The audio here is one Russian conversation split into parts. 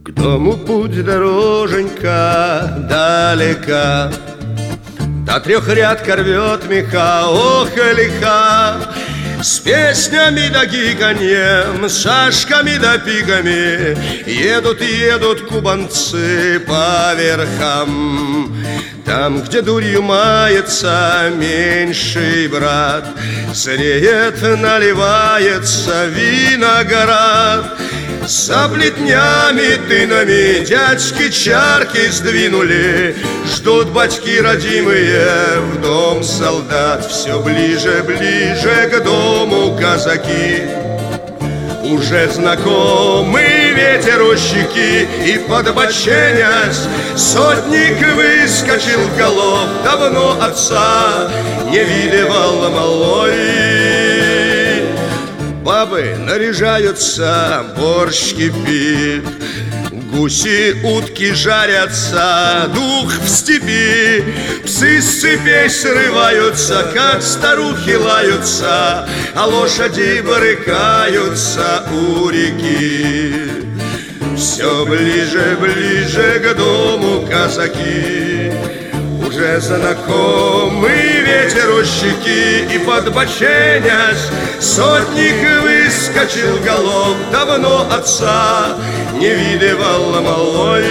К дому путь дороженька далека, до трехрядка рвет меха, ох и лиха. С песнями да гиканьем, с шашками да пиками едут, едут кубанцы по верхам. Там, где дурью мается меньший брат, зреет, наливается виноград. За плетнями, тынами дядьки чарки сдвинули, ждут батьки родимые в дом солдат. Все ближе, ближе к дому казаки. Уже знакомый ветер у щеки, и подбоченясь сотник выскочил в галоп. Давно отца не видывал малой. Бабы наряжаются, борщ кипит, гуси, утки жарятся, дух в степи. Псы с цепей срываются, как старухи лаются, а лошади брыкаются у реки. Все ближе, ближе к дому казаки. Уже знакомый ветер у щеки, и подбоченясь сотник выскочил в галоп. Давно отца не видывал малой.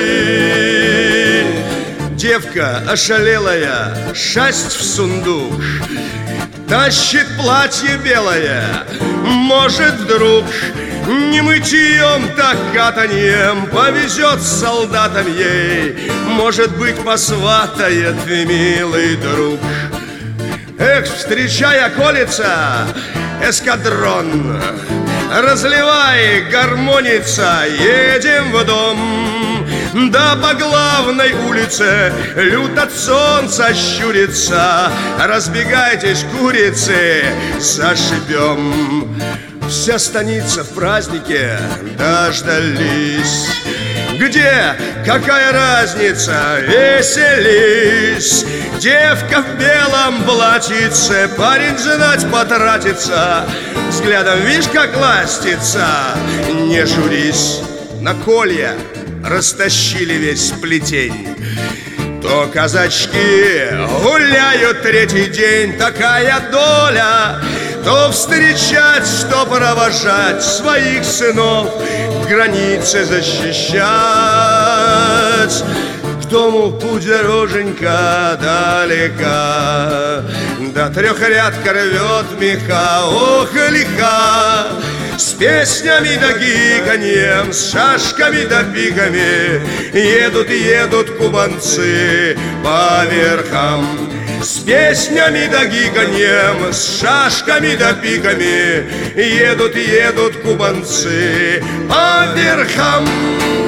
Девка ошалелая, шасть в сундук, тащит платье белое. Может, вдруг не мытьем, так катаньем повезет с солдатом ей. Может быть, посватает милый друг. Эх, встречай, околица, эскадрон, разливай, гармоница, едем в дом. Да по главной улице люто солнце щурится, разбегайтесь, курицы, зашибем. Вся станица в празднике дождались. Где? Какая разница? Веселись! Девка в белом платьице, парень знать потратится. Взглядом видишь, как ластится. Не журись. На колья растащили весь плетень. То казачки гуляют третий день, такая доля. То встречать, что провожать своих сынов, границы защищать. К дому путь дороженька далека, до трехрядка рвет меха, ох и лиха. С песнями да гиканьем, с шашками да пиками едут, едут кубанцы по верхам. С песнями да гиканьем, с шашками да пиками едут, едут кубанцы по верхам.